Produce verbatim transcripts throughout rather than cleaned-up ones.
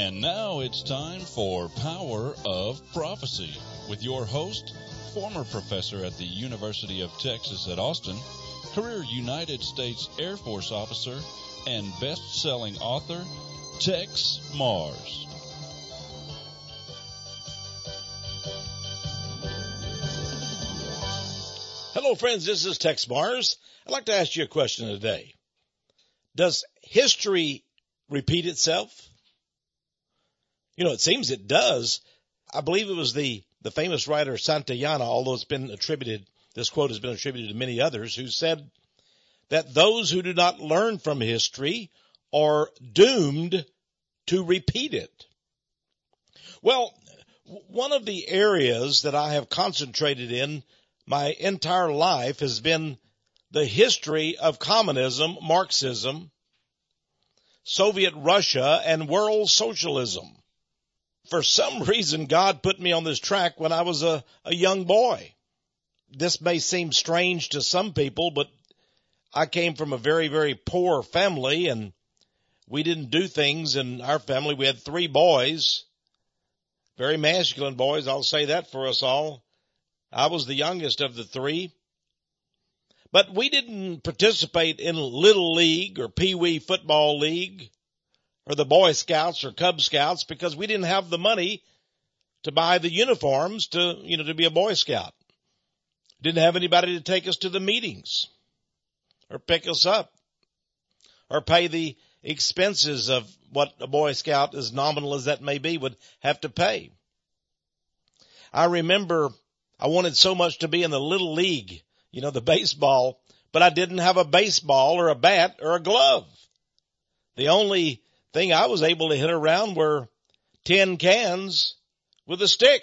And now it's time for Power of Prophecy with your host, former professor at the University of Texas at Austin, career United States Air Force officer, and best-selling author, Tex Mars. Hello, friends. This is Tex Mars. I'd like to ask you a question today. Does history repeat itself? You know, it seems it does. I believe it was the, the famous writer Santayana, although it's been attributed, this quote has been attributed to many others, who said that those who do not learn from history are doomed to repeat it. Well, one of the areas that I have concentrated in my entire life has been the history of communism, Marxism, Soviet Russia, and world socialism. For some reason, God put me on this track when I was a, a young boy. This may seem strange to some people, but I came from a very, very poor family, and we didn't do things in our family. We had three boys, very masculine boys. I'll say that for us all. I was the youngest of the three. But we didn't participate in Little League or Pee Wee Football League or the Boy Scouts or Cub Scouts because we didn't have the money to buy the uniforms to, you know, to be a Boy Scout. Didn't have anybody to take us to the meetings or pick us up or pay the expenses of what a Boy Scout, as nominal as that may be, would have to pay. I remember I wanted so much to be in the Little League, you know, the baseball, but I didn't have a baseball or a bat or a glove. The only thing I was able to hit around were tin cans with a stick.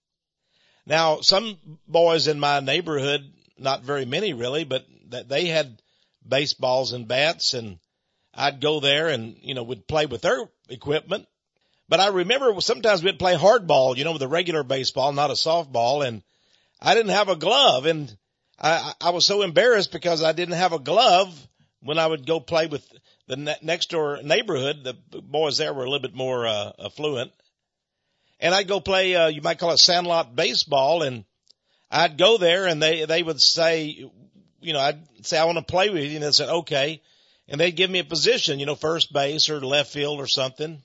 Now, some boys in my neighborhood, not very many really, but they had baseballs and bats, and I'd go there and, you know, would play with their equipment. But I remember sometimes we'd play hardball, you know, with a regular baseball, not a softball, and I didn't have a glove, and I, I was so embarrassed because I didn't have a glove when I would go play with the ne- next door neighborhood. The boys there were a little bit more uh, affluent. And I'd go play, uh, you might call it sandlot baseball, and I'd go there and they, they would say, you know, I'd say, I want to play with you. And they'd say, okay. And they'd give me a position, you know, first base or left field or something.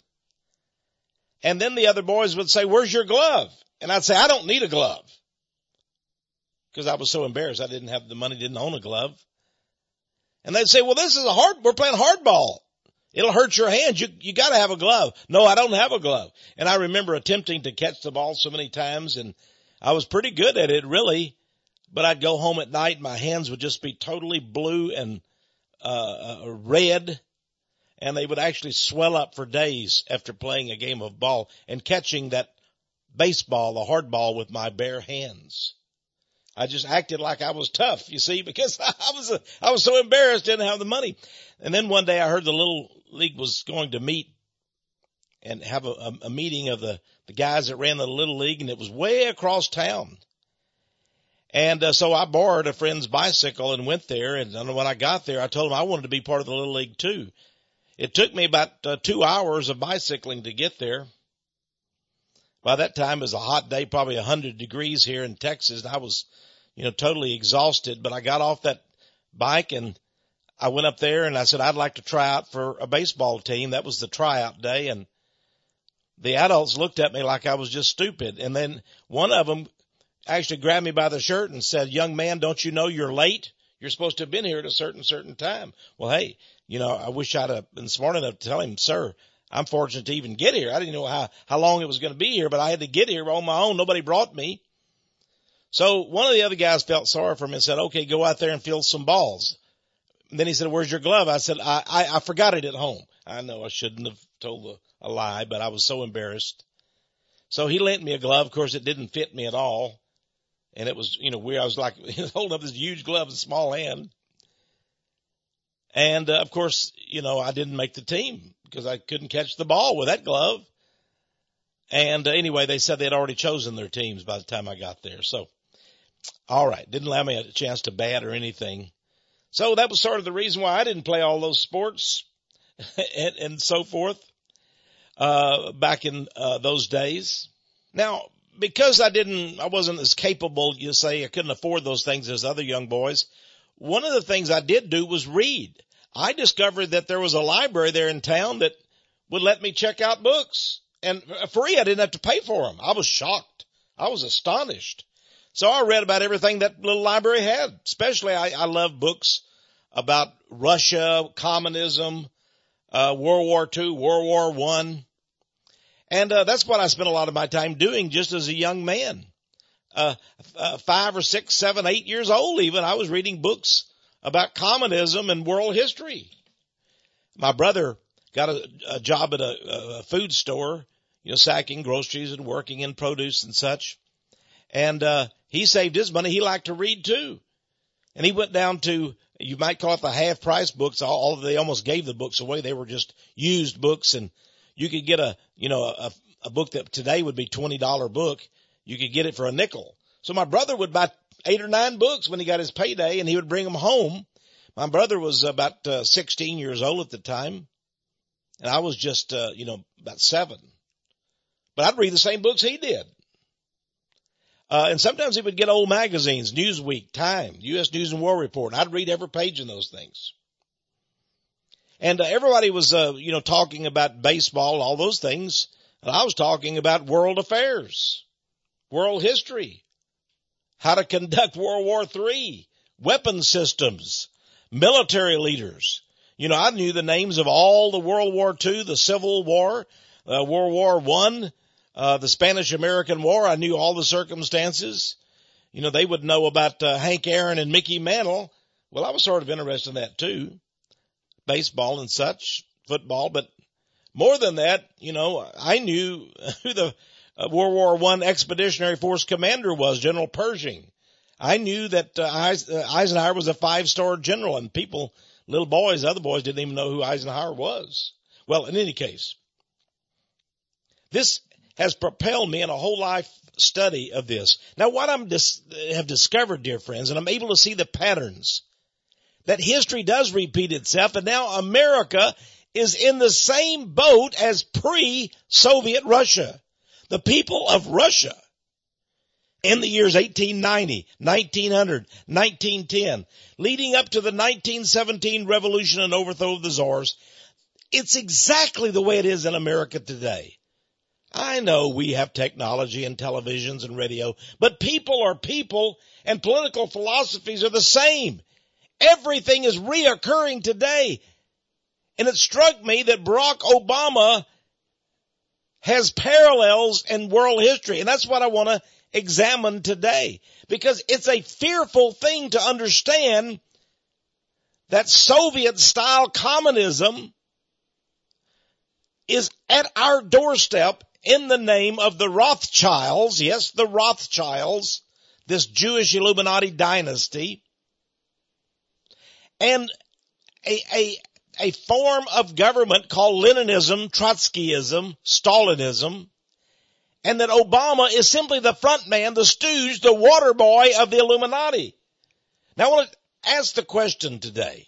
And then the other boys would say, where's your glove? And I'd say, I don't need a glove. Because I was so embarrassed. I didn't have the money, didn't own a glove. And they'd say, well, this is a hard, we're playing hardball. It'll hurt your hands. You, you gotta have a glove. No, I don't have a glove. And I remember attempting to catch the ball so many times, and I was pretty good at it, really. But I'd go home at night, and my hands would just be totally blue and, uh, uh red. And they would actually swell up for days after playing a game of ball and catching that baseball, the hardball, with my bare hands. I just acted like I was tough, you see, because I was, a, I was so embarrassed, didn't have the money. And then one day I heard the Little League was going to meet and have a, a, a meeting of the, the guys that ran the Little League, and it was way across town. And uh, so I borrowed a friend's bicycle and went there. And when I got there, I told him I wanted to be part of the Little League too. It took me about uh, two hours of bicycling to get there. By that time, it was a hot day, probably one hundred degrees here in Texas. And I was, you know, totally exhausted. But I got off that bike and I went up there and I said, I'd like to try out for a baseball team. That was the tryout day. And the adults looked at me like I was just stupid. And then one of them actually grabbed me by the shirt and said, young man, don't you know you're late? You're supposed to have been here at a certain, certain time. Well, hey, you know, I wish I'd have been smart enough to tell him, sir, I'm fortunate to even get here. I didn't know how, how long it was going to be here, but I had to get here on my own. Nobody brought me. So one of the other guys felt sorry for me and said, okay, go out there and field some balls. And then he said, where's your glove? I said, I, I, I forgot it at home. I know I shouldn't have told a, a lie, but I was so embarrassed. So he lent me a glove. Of course, it didn't fit me at all. And it was, you know, weird. I was like holding up this huge glove in a small hand. And, uh, of course, you know, I didn't make the team because I couldn't catch the ball with that glove. And uh, anyway, they said they'd already chosen their teams by the time I got there. So, all right, didn't allow me a chance to bat or anything. So that was sort of the reason why I didn't play all those sports and, and so forth. uh, back in uh, those days. Now, because I didn't, I wasn't as capable, you say, I couldn't afford those things as other young boys. One of the things I did do was read. I discovered that there was a library there in town that would let me check out books. And free, I didn't have to pay for them. I was shocked. I was astonished. So I read about everything that little library had. Especially, I, I love books about Russia, communism, uh, World War Two, World War One. And uh, that's what I spent a lot of my time doing just as a young man. Uh, uh, five or six, seven, eight years old even, I was reading books about communism and world history. My brother got a, a job at a, a food store, you know, sacking groceries and working in produce and such. And uh, he saved his money. He liked to read too. And he went down to, you might call it the half-price books. All, all they almost gave the books away. They were just used books, and you could get a, you know, a, a book that today would be twenty dollar book. You could get it for a nickel. So my brother would buy eight or nine books when he got his payday, and he would bring them home. My brother was about uh, sixteen years old at the time, and I was just, uh, you know, about seven. But I'd read the same books he did. Uh, and sometimes he would get old magazines, Newsweek, Time, U S News and World Report. And I'd read every page in those things. And uh, everybody was, uh, you know, talking about baseball, all those things. And I was talking about world affairs, world history, how to conduct World War Three, weapon systems, military leaders. You know, I knew the names of all the World War Two, the Civil War, uh, World War One, uh, the Spanish-American War. I knew all the circumstances. You know, they would know about uh, Hank Aaron and Mickey Mantle. Well, I was sort of interested in that too. Baseball and such, football, but more than that, you know, I knew who the uh, World War One Expeditionary Force commander was, General Pershing. I knew that uh, Eisenhower was a five-star general, and people, little boys, other boys didn't even know who Eisenhower was. Well, in any case, this has propelled me in a whole life study of this. Now, what I'm dis- have discovered, dear friends, and I'm able to see the patterns, that history does repeat itself, and now America is in the same boat as pre-Soviet Russia. The people of Russia in the years eighteen ninety, nineteen hundred, nineteen ten, leading up to the nineteen seventeen revolution and overthrow of the czars, it's exactly the way it is in America today. I know we have technology and televisions and radio, but people are people, and political philosophies are the same. Everything is reoccurring today. And it struck me that Barack Obama has parallels in world history. And that's what I want to examine today. Because it's a fearful thing to understand that Soviet-style communism is at our doorstep in the name of the Rothschilds. Yes, the Rothschilds, this Jewish Illuminati dynasty. And a, a, a form of government called Leninism, Trotskyism, Stalinism, and that Obama is simply the front man, the stooge, the water boy of the Illuminati. Now I want to ask the question today.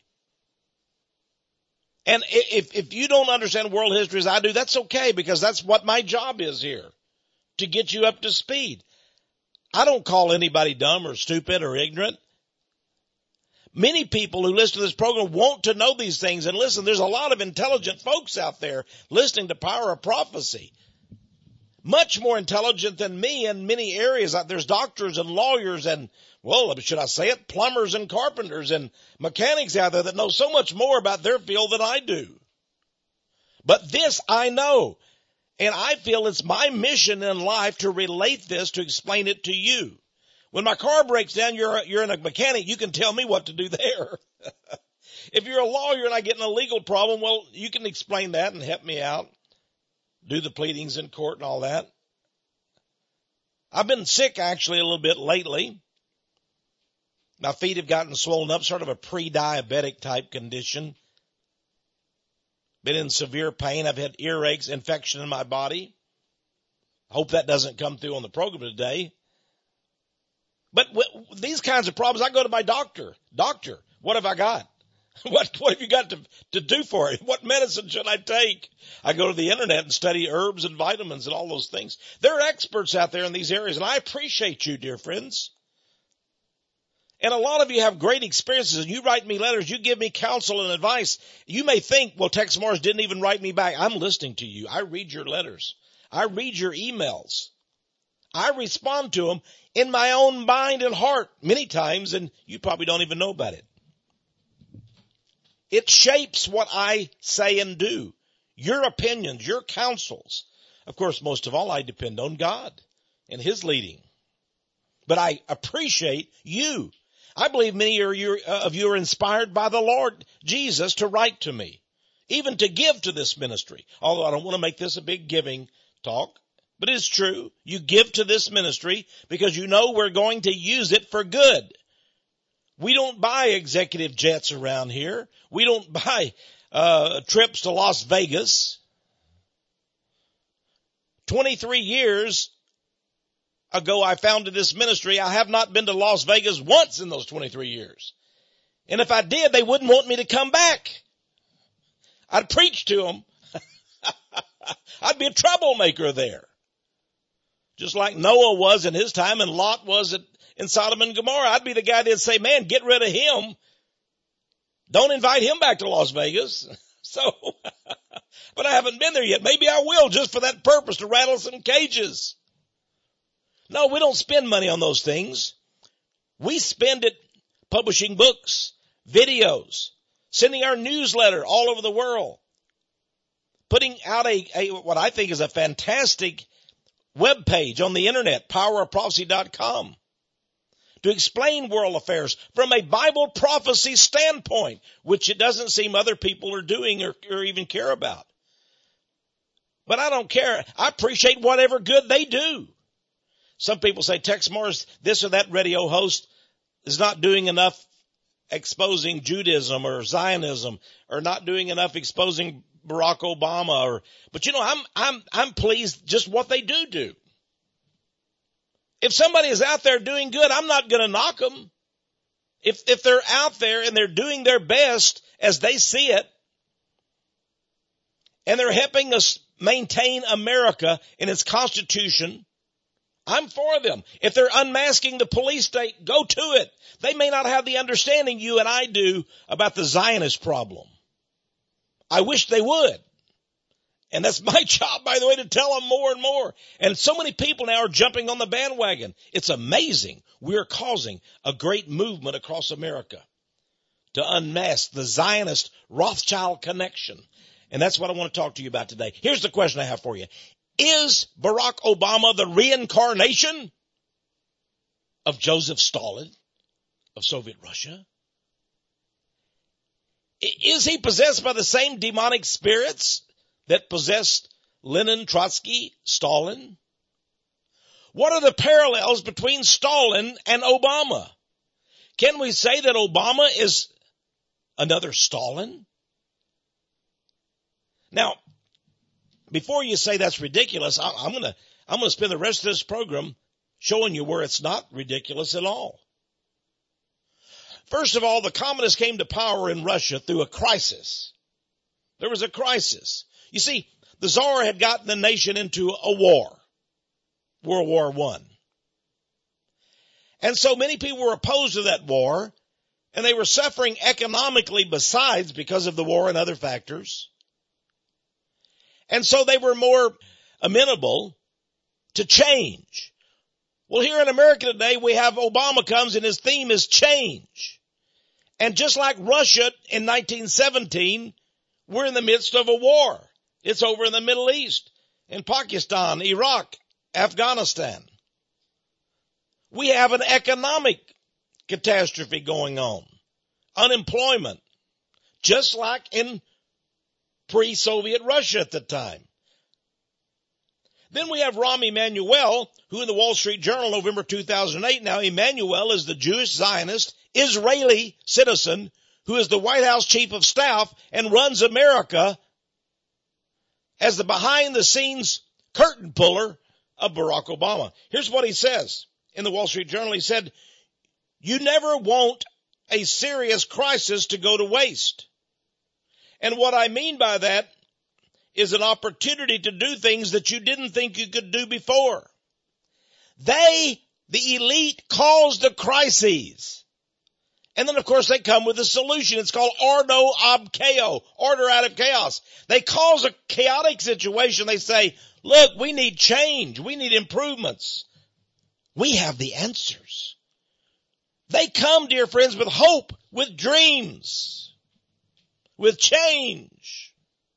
And if, if you don't understand world history as I do, that's okay, because that's what my job is here, to get you up to speed. I don't call anybody dumb or stupid or ignorant. Many people who listen to this program want to know these things. And listen, there's a lot of intelligent folks out there listening to Power of Prophecy. Much more intelligent than me in many areas. There's doctors and lawyers and, well, should I say it, plumbers and carpenters and mechanics out there that know so much more about their field than I do. But this I know. And I feel it's my mission in life to relate this, to explain it to you. When my car breaks down, you're, you're in a mechanic, you can tell me what to do there. If you're a lawyer and I get in a legal problem, well, you can explain that and help me out. Do the pleadings in court and all that. I've been sick actually a little bit lately. My feet have gotten swollen up, sort of a pre-diabetic type condition. Been in severe pain. I've had earaches, infection in my body. Hope that doesn't come through on the program today. But these kinds of problems, I go to my doctor. Doctor, what have I got? What, what have you got to, to do for it? What medicine should I take? I go to the internet and study herbs and vitamins and all those things. There are experts out there in these areas, and I appreciate you, dear friends. And a lot of you have great experiences, and you write me letters, you give me counsel and advice. You may think, well, Tex Mars didn't even write me back. I'm listening to you. I read your letters. I read your emails. I respond to them in my own mind and heart many times, and you probably don't even know about it. It shapes what I say and do. Your opinions, your counsels. Of course, most of all, I depend on God and His leading. But I appreciate you. I believe many of you are inspired by the Lord Jesus to write to me, even to give to this ministry. Although I don't want to make this a big giving talk, but it's true. You give to this ministry because you know we're going to use it for good. We don't buy executive jets around here. We don't buy uh, trips to Las Vegas. twenty-three years ago, I founded this ministry. I have not been to Las Vegas once in those twenty-three years. And if I did, they wouldn't want me to come back. I'd preach to them. I'd be a troublemaker there. Just like Noah was in his time and Lot was at, in Sodom and Gomorrah. I'd be the guy that'd say, man, get rid of him. Don't invite him back to Las Vegas. So, but I haven't been there yet. Maybe I will just for that purpose, to rattle some cages. No, we don't spend money on those things. We spend it publishing books, videos, sending our newsletter all over the world, putting out a, a what I think is a fantastic web page on the internet, power of prophecy dot com, to explain world affairs from a Bible prophecy standpoint, which it doesn't seem other people are doing or, or even care about. But I don't care. I appreciate whatever good they do. Some people say, Tex Mars, this or that radio host is not doing enough exposing Judaism or Zionism, or not doing enough exposing Barack Obama. Or, but you know, I'm, I'm, I'm pleased just what they do do. If somebody is out there doing good, I'm not going to knock them. If, if they're out there and they're doing their best as they see it, and they're helping us maintain America in its Constitution, I'm for them. If they're unmasking the police state, go to it. They may not have the understanding you and I do about the Zionist problem. I wish they would. And that's my job, by the way, to tell them more and more. And so many people now are jumping on the bandwagon. It's amazing. We're causing a great movement across America to unmask the Zionist Rothschild connection. And that's what I want to talk to you about today. Here's the question I have for you. Is Barack Obama the reincarnation of Joseph Stalin of Soviet Russia? Is he possessed by the same demonic spirits that possessed Lenin, Trotsky, Stalin? What are the parallels between Stalin and Obama? Can we say that Obama is another Stalin? Now, before you say that's ridiculous, I'm going to I'm going to spend the rest of this program showing you where it's not ridiculous at all. First of all, the communists came to power in Russia through a crisis. There was a crisis. You see, the Tsar had gotten the nation into a war, World War One. And so many people were opposed to that war, and they were suffering economically besides because of the war and other factors. And so they were more amenable to change. Well, here in America today, we have Obama comes and his theme is change. And just like Russia in nineteen seventeen, we're in the midst of a war. It's over in the Middle East, in Pakistan, Iraq, Afghanistan. We have an economic catastrophe going on. Unemployment, just like in pre-Soviet Russia at the time. Then we have Rahm Emanuel, who in the Wall Street Journal, November two thousand eight, now Emanuel is the Jewish Zionist Israeli citizen who is the White House chief of staff and runs America as the behind-the-scenes curtain puller of Barack Obama. Here's what he says in the Wall Street Journal. He said, you never want a serious crisis to go to waste. And what I mean by that is an opportunity to do things that you didn't think you could do before. They, the elite, cause the crises. And then, of course, they come with a solution. It's called ordo ab chaos, order out of chaos. They cause a chaotic situation. They say, look, we need change. We need improvements. We have the answers. They come, dear friends, with hope, with dreams, with change.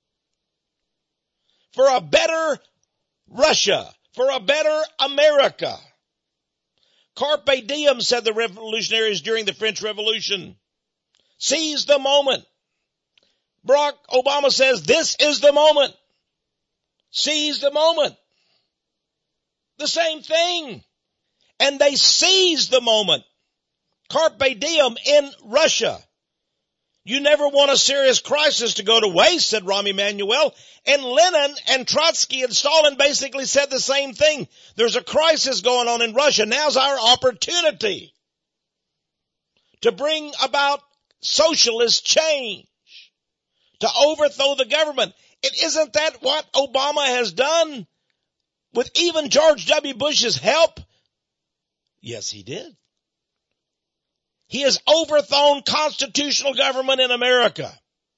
For a better Russia, for a better America. Carpe diem, said the revolutionaries during the French Revolution. Seize the moment. Barack Obama says, this is the moment. Seize the moment. The same thing. And they seized the moment. Carpe diem in Russia. You never want a serious crisis to go to waste, said Rahm Emanuel. And Lenin and Trotsky and Stalin basically said the same thing. There's a crisis going on in Russia. Now's our opportunity to bring about socialist change, to overthrow the government. And isn't that what Obama has done with even George W. Bush's help? Yes, he did. He has overthrown constitutional government in America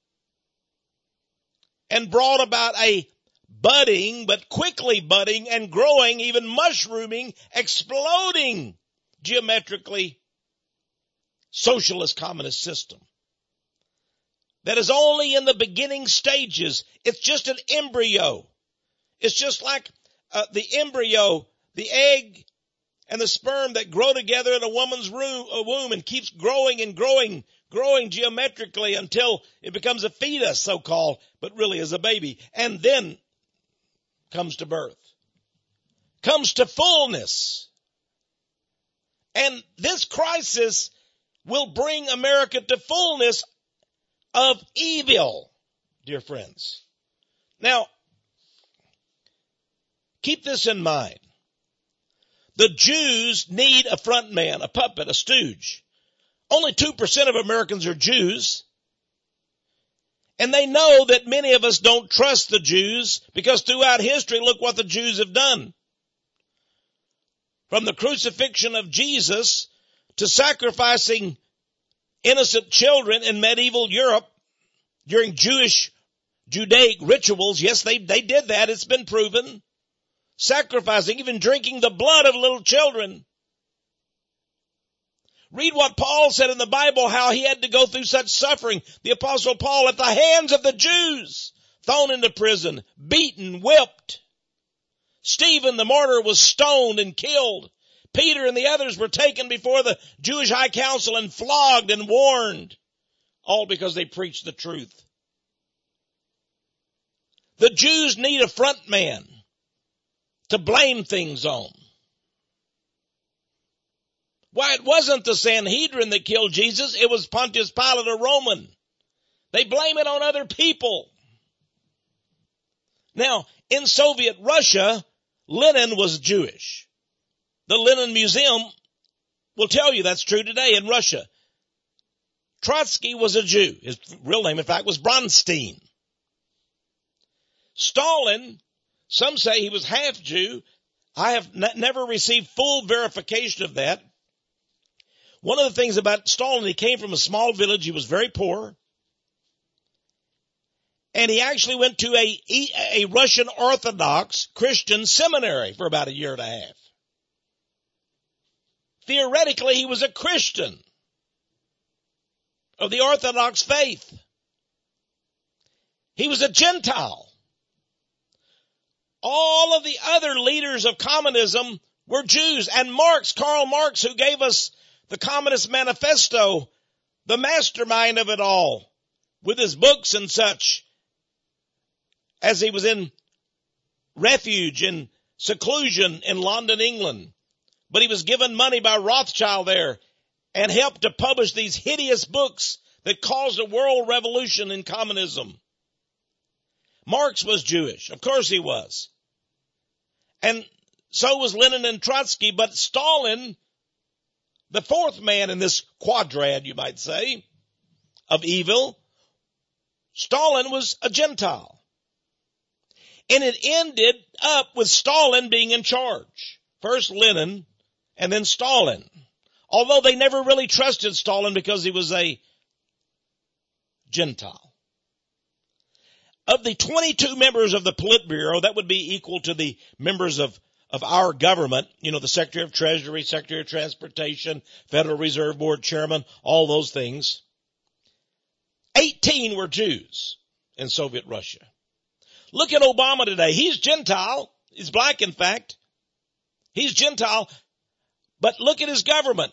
and brought about a budding, but quickly budding and growing, even mushrooming, exploding geometrically socialist communist system that is only in the beginning stages. It's just an embryo. It's just like uh, the embryo, the egg, and the sperm that grow together in a woman's room, a womb and keeps growing and growing, growing geometrically until it becomes a fetus, so-called, but really is a baby. And then comes to birth. Comes to fullness. And this crisis will bring America to fullness of evil, dear friends. Now, keep this in mind. The Jews need a front man, a puppet, a stooge. Only two percent of Americans are Jews. And they know that many of us don't trust the Jews because throughout history, look what the Jews have done. From the crucifixion of Jesus to sacrificing innocent children in medieval Europe during Jewish, Judaic rituals. Yes, they, they did that. It's been proven. Sacrificing, even drinking the blood of little children. Read what Paul said in the Bible, how he had to go through such suffering. The Apostle Paul at the hands of the Jews, thrown into prison, beaten, whipped. Stephen the martyr was stoned and killed. Peter and the others were taken before the Jewish high council and flogged and warned, all because they preached the truth. The Jews need a front man to blame things on. Why, it wasn't the Sanhedrin that killed Jesus. It was Pontius Pilate, a Roman. They blame it on other people. Now, in Soviet Russia, Lenin was Jewish. The Lenin Museum will tell you that's true today in Russia. Trotsky was a Jew. His real name, in fact, was Bronstein. Stalin, some say he was half Jew. I have n- never received full verification of that. One of the things about Stalin, he came from a small village. He was very poor. And he actually went to a, a Russian Orthodox Christian seminary for about a year and a half. Theoretically, he was a Christian of the Orthodox faith. He was a Gentile. All of the other leaders of communism were Jews. And Marx, Karl Marx, who gave us the Communist Manifesto, the mastermind of it all, with his books and such, as he was in refuge, in seclusion in London, England. But he was given money by Rothschild there and helped to publish these hideous books that caused a world revolution in communism. Marx was Jewish. Of course he was. And so was Lenin and Trotsky. But Stalin the fourth man in this quadrad, you might say, of evil, Stalin was a Gentile. And it ended up with Stalin being in charge. First Lenin and then Stalin. Although they never really trusted Stalin because he was a Gentile. Of the twenty-two members of the Politburo, that would be equal to the members of, of our government, you know, the Secretary of Treasury, Secretary of Transportation, Federal Reserve Board Chairman, all those things. eighteen were Jews in Soviet Russia. Look at Obama today. He's Gentile. He's black, in fact. He's Gentile. But look at his government.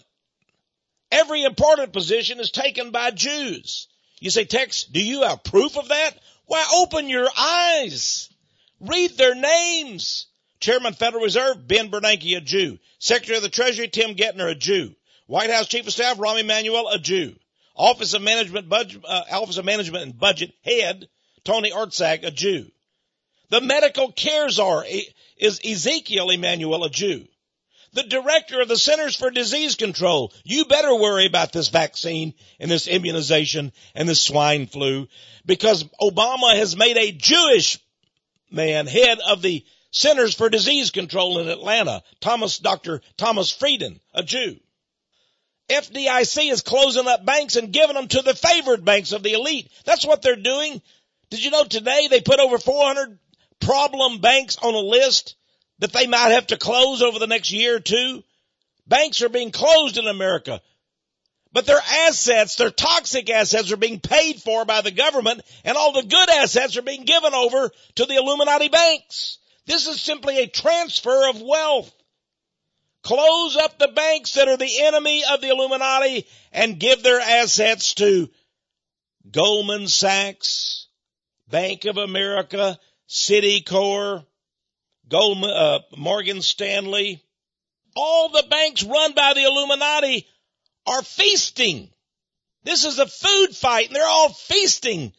Every important position is taken by Jews. You say, Tex, do you have proof of that? Why, open your eyes. Read their names. Chairman Federal Reserve, Ben Bernanke, a Jew. Secretary of the Treasury, Tim Geithner, a Jew. White House Chief of Staff, Rahm Emanuel, a Jew. Office of Management, Budget, uh, Office of Management and Budget head, Tony Ortsack, a Jew. The medical care czar is Ezekiel Emanuel, a Jew. The director of the Centers for Disease Control, you better worry about this vaccine and this immunization and this swine flu, because Obama has made a Jewish man head of the Centers for Disease Control in Atlanta, Thomas, Doctor Thomas Frieden, a Jew. F D I C is closing up banks and giving them to the favored banks of the elite. That's what they're doing. Did you know today they put over four hundred problem banks on a list that they might have to close over the next year or two? Banks are being closed in America. But their assets, their toxic assets, are being paid for by the government, and all the good assets are being given over to the Illuminati banks. This is simply a transfer of wealth. Close up the banks that are the enemy of the Illuminati and give their assets to Goldman Sachs, Bank of America, Citicorp, Goldman, uh, Morgan Stanley. All the banks run by the Illuminati are feasting. This is a food fight, and they're all feasting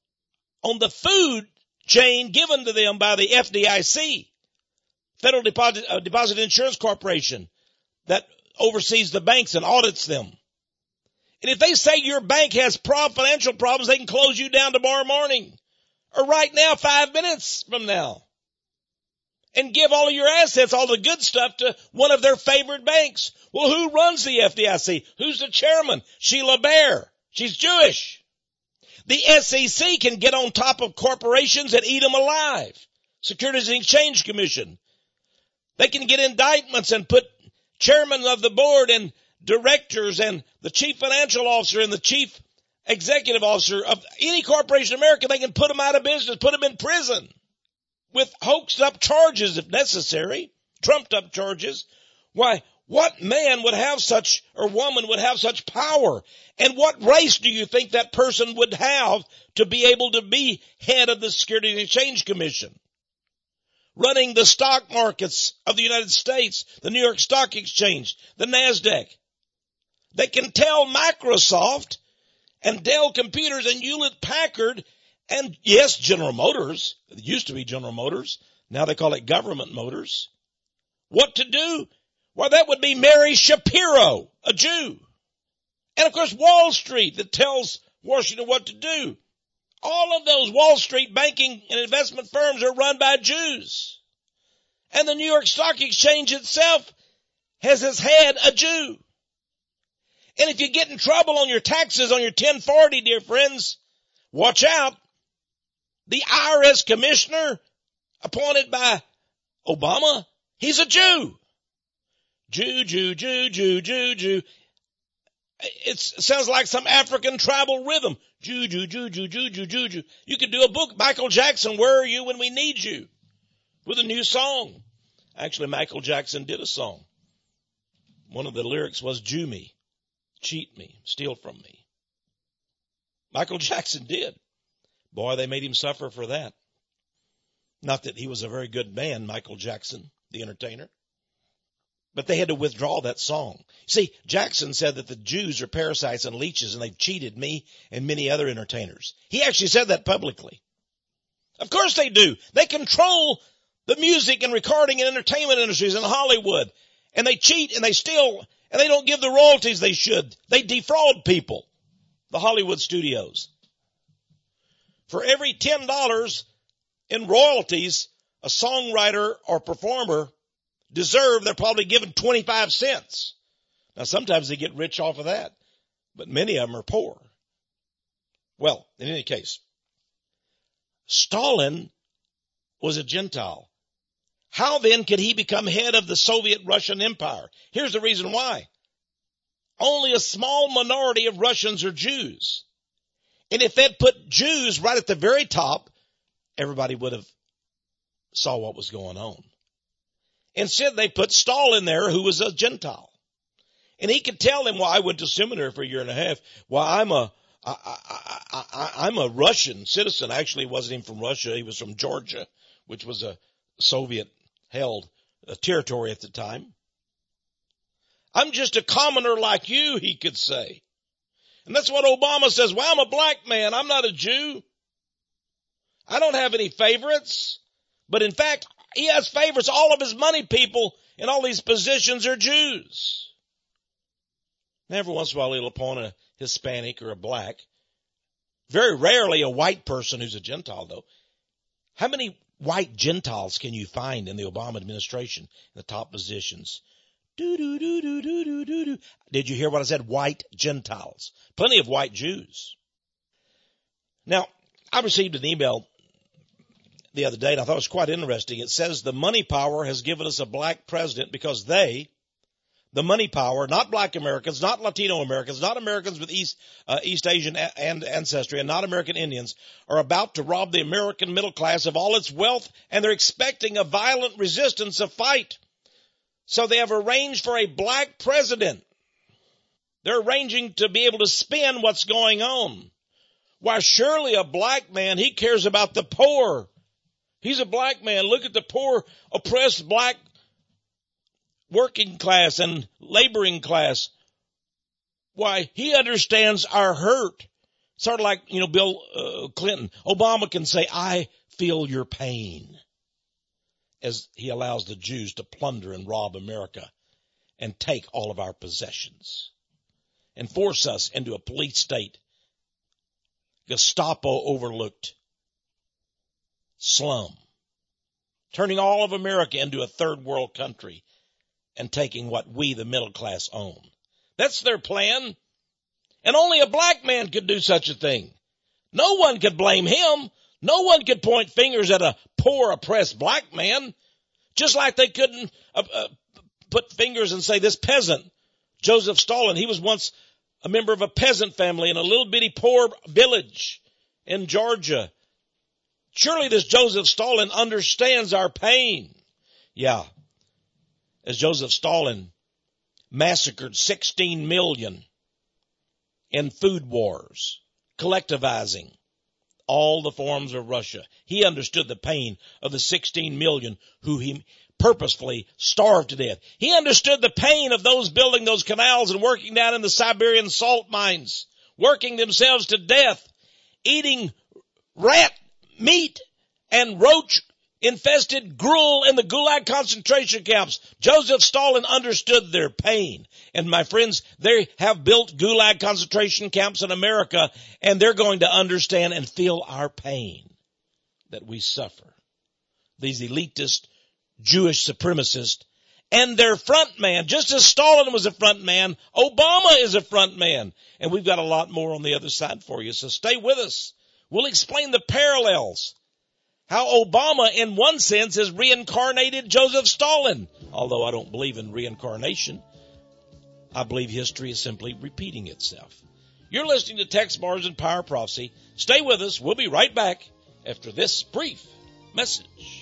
on the food chain given to them by the F D I C, Federal Deposit, uh, Deposit Insurance Corporation, that oversees the banks and audits them. And if they say your bank has prob- financial problems, they can close you down tomorrow morning, or right now, five minutes from now, and give all of your assets, all the good stuff, to one of their favorite banks. Well, who runs the F D I C? Who's the chairman? Sheila Bair. She's Jewish. The S E C can get on top of corporations and eat them alive. Securities and Exchange Commission. They can get indictments and put chairman of the board and directors and the chief financial officer and the chief executive officer of any corporation in America. They can put them out of business, put them in prison with hoaxed up charges if necessary, trumped up charges. Why, what man would have such, or woman would have such power? And what race do you think that person would have to be able to be head of the Securities and Exchange Commission? Running the stock markets of the United States, the New York Stock Exchange, the NASDAQ. They can tell Microsoft and Dell Computers and Hewlett Packard and, yes, General Motors. It used to be General Motors. Now they call it Government Motors. What to do? Well, that would be Mary Shapiro, a Jew. And, of course, Wall Street that tells Washington what to do. All of those Wall Street banking and investment firms are run by Jews. And the New York Stock Exchange itself has its head a Jew. And if you get in trouble on your taxes, on your ten forty, dear friends, watch out. The I R S commissioner appointed by Obama, he's a Jew. Jew, Jew, Jew, Jew, Jew, Jew. It sounds like some African tribal rhythm. Jew, Jew, Jew, Jew, Jew, Jew, Jew, Jew. You could do a book, Michael Jackson, Where Are You When We Need You? With a new song. Actually, Michael Jackson did a song. One of the lyrics was, Jew me, cheat me, steal from me. Michael Jackson did. Boy, they made him suffer for that. Not that he was a very good man, Michael Jackson, the entertainer. But they had to withdraw that song. See, Jackson said that the Jews are parasites and leeches and they've cheated me and many other entertainers. He actually said that publicly. Of course they do. They control the music and recording and entertainment industries in Hollywood And they cheat and they steal and they don't give the royalties they should. They defraud people. The Hollywood studios. For every ten dollars in royalties a songwriter or performer deserve, they're probably given twenty-five cents. Now sometimes they get rich off of that, but many of them are poor. Well, in any case, Stalin was a Gentile. How then could he become head of the Soviet Russian Empire? Here's the reason why. Only a small minority of Russians are Jews. And if they'd put Jews right at the very top, everybody would have saw what was going on. Instead, they put Stalin there, who was a Gentile. And he could tell them, well, I went to seminary for a year and a half. Well, I'm a, I, I, I, I'm a Russian citizen. Actually, he wasn't even from Russia. He was from Georgia, which was a Soviet-held territory at the time. I'm just a commoner like you, he could say. And that's what Obama says. Well, I'm a black man. I'm not a Jew. I don't have any favorites. But in fact, he has favorites. All of his money people in all these positions are Jews. And every once in a while he'll appoint a Hispanic or a black. Very rarely a white person who's a Gentile, though. How many white Gentiles can you find in the Obama administration in the top positions? Do, do, do, do, do, do, do, do. Did you hear what I said? White Gentiles. Plenty of white Jews. Now, I received an email the other day, and I thought it was quite interesting. It says the money power has given us a black president because they, the money power, not black Americans, not Latino Americans, not Americans with East, uh, East Asian a- and ancestry, and not American Indians, are about to rob the American middle class of all its wealth, and they're expecting a violent resistance, a fight. So they have arranged for a black president. They're arranging to be able to spin what's going on. Why, surely a black man, he cares about the poor. He's a black man. Look at the poor, oppressed black working class and laboring class. Why, he understands our hurt. Sort of like, you know, Bill uh, Clinton. Obama can say, I feel your pain, as he allows the Jews to plunder and rob America and take all of our possessions and force us into a police state, Gestapo overlooked slum, turning all of America into a third world country and taking what we, the middle class, own. That's their plan. And only a black man could do such a thing. No one could blame him. No one could point fingers at a poor, oppressed black man, just like they couldn't uh, uh, put fingers and say this peasant, Joseph Stalin, he was once a member of a peasant family in a little bitty poor village in Georgia. Surely this Joseph Stalin understands our pain. Yeah, as Joseph Stalin massacred sixteen million in food wars, collectivizing all the forms of Russia. He understood the pain of the sixteen million who he purposefully starved to death. He understood the pain of those building those canals and working down in the Siberian salt mines, working themselves to death, eating rat meat and roach infested gruel in the Gulag concentration camps. Joseph Stalin understood their pain. And my friends, they have built Gulag concentration camps in America, and they're going to understand and feel our pain that we suffer. These elitist Jewish supremacists and their front man, just as Stalin was a front man, Obama is a front man. And we've got a lot more on the other side for you, so stay with us. We'll explain the parallels. How Obama, in one sense, has reincarnated Joseph Stalin. Although I don't believe in reincarnation, I believe history is simply repeating itself. You're listening to Text Bars and Power Prophecy. Stay with us. We'll be right back after this brief message.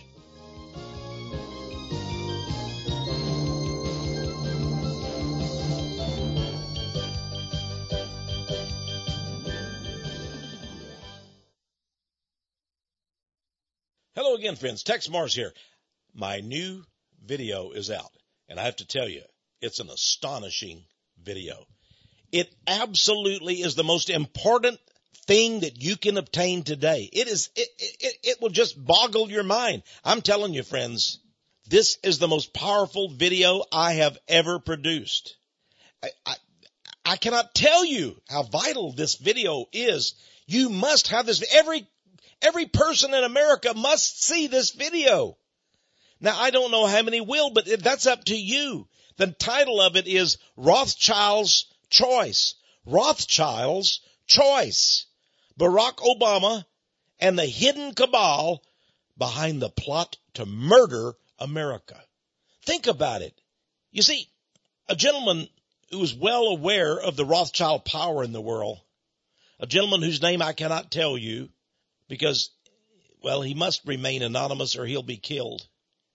Hello again, friends. Tex Mars here. My new video is out, and I have to tell you, it's an astonishing video. It absolutely is the most important thing that you can obtain today. It is, it, it, it will just boggle your mind. I'm telling you, friends, This is the most powerful video I have ever produced. I, I, I cannot tell you how vital this video is. You must have this. Every, every person in America must see this video. Now, I don't know how many will, but that's up to you. The title of it is Rothschild's Choice. Rothschild's Choice. Barack Obama and the hidden cabal behind the plot to murder America. Think about it. You see, a gentleman who was well aware of the Rothschild power in the world, a gentleman whose name I cannot tell you because, well, he must remain anonymous or he'll be killed.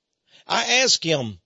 I asked him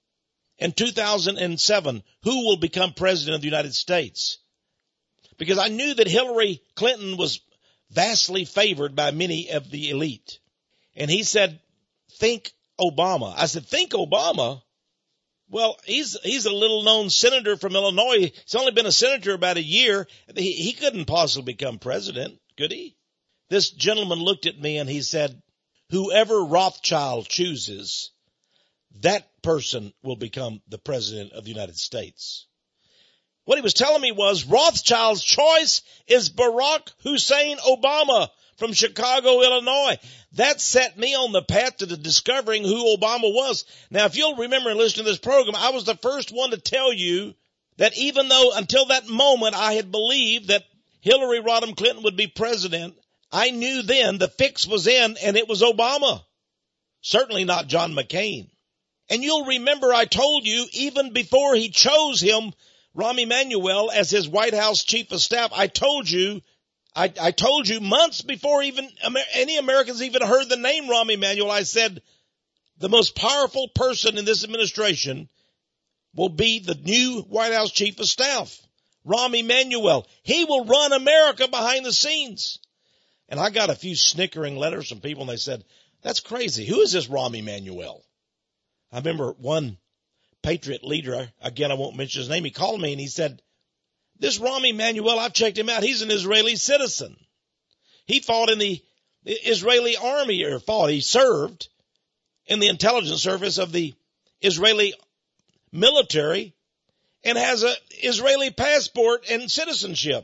in two thousand seven, who will become president of the United States? Because I knew that Hillary Clinton was vastly favored by many of the elite. And he said, think Obama. I said, think Obama? Well, he's he's a little-known senator from Illinois. He's only been a senator about a year. He, he couldn't possibly become president, could he? This gentleman looked at me and he said, whoever Rothschild chooses, that person will become the president of the United States. What he was telling me was Rothschild's choice is Barack Hussein Obama from Chicago, Illinois. That set me on the path to the discovering who Obama was. Now, if you'll remember and listen to this program, I was the first one to tell you that even though until that moment I had believed that Hillary Rodham Clinton would be president, I knew then the fix was in and it was Obama. Certainly not John McCain. And you'll remember I told you even before he chose him, Rahm Emanuel, as his White House chief of staff, I told you, I, I told you months before even any Americans even heard the name Rahm Emanuel, I said the most powerful person in this administration will be the new White House chief of staff, Rahm Emanuel. He will run America behind the scenes. And I got a few snickering letters from people and they said, that's crazy. Who is this Rahm Emanuel? I remember one patriot leader, again, I won't mention his name, he called me and he said, this Rahm Emanuel, I've checked him out. He's an Israeli citizen. He fought in the Israeli army, or fought, he served in the intelligence service of the Israeli military and has an Israeli passport and citizenship.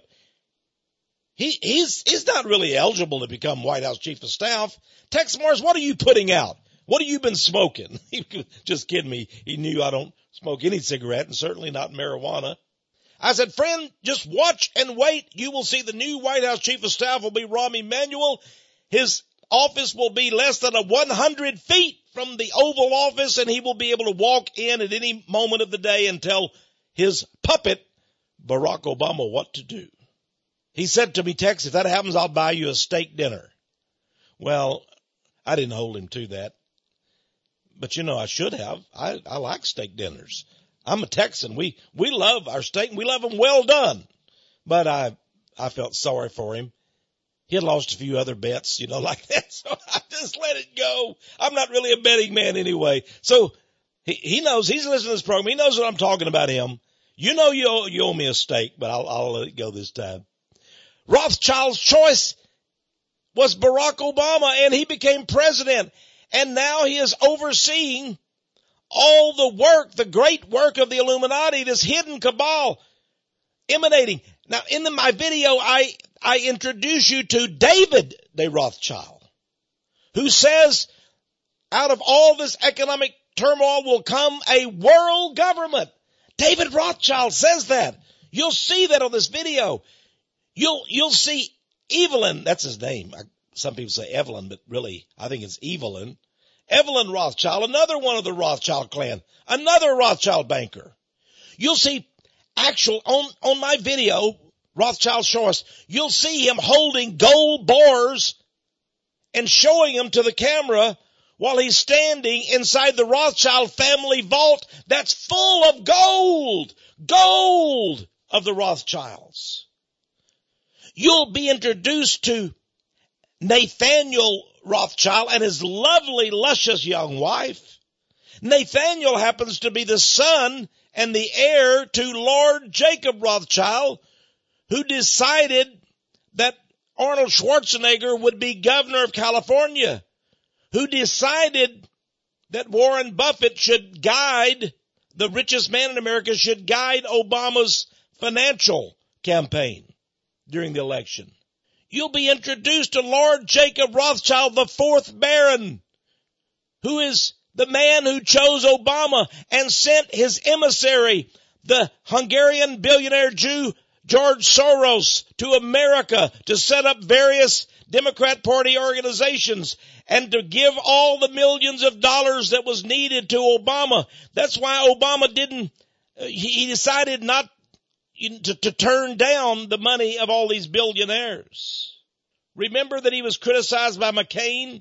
He, he's, he's not really eligible to become White House chief of staff. Tex Mars, what are you putting out? What have you been smoking? Just kidding me. He knew I don't smoke any cigarette and certainly not marijuana. I said, friend, just watch and wait. You will see the new White House chief of staff will be Rahm Emanuel. His office will be less than a one hundred feet from the Oval Office, and he will be able to walk in at any moment of the day and tell his puppet, Barack Obama, what to do. He said to me, Tex, if that happens, I'll buy you a steak dinner. Well, I didn't hold him to that. But, you know, I should have. I, I like steak dinners. I'm a Texan. We, we love our steak and we love them well done. But I, I felt sorry for him. He had lost a few other bets, you know, like that. So I just let it go. I'm not really a betting man anyway. So he, he knows, he's listening to this program. He knows what I'm talking about him. You know, you owe, you owe me a steak, but I'll, I'll let it go this time. Rothschild's choice was Barack Obama and he became president. And now he is overseeing all the work, the great work of the Illuminati, this hidden cabal emanating. Now, in the, my video, I, I introduce you to David de Rothschild, who says out of all this economic turmoil will come a world government. David Rothschild says that. You'll see that on this video. You'll, you'll see Evelyn, that's his name. I, Some people say Evelyn, but really, I think it's Evelyn. Evelyn Rothschild, another one of the Rothschild clan, another Rothschild banker. You'll see actual, on, on my video, Rothschild's choice, you'll see him holding gold bars and showing them to the camera while he's standing inside the Rothschild family vault that's full of gold, gold of the Rothschilds. You'll be introduced to Nathaniel Rothschild and his lovely, luscious young wife. Nathaniel happens to be the son and the heir to Lord Jacob Rothschild, who decided that Arnold Schwarzenegger would be governor of California, who decided that Warren Buffett should guide, the richest man in America should guide Obama's financial campaign during the election. You'll be introduced to Lord Jacob Rothschild, the fourth Baron, who is the man who chose Obama and sent his emissary, the Hungarian billionaire Jew George Soros, to America to set up various Democrat Party organizations and to give all the millions of dollars that was needed to Obama. That's why Obama didn't, he decided not to, to turn down the money of all these billionaires. Remember that he was criticized by McCain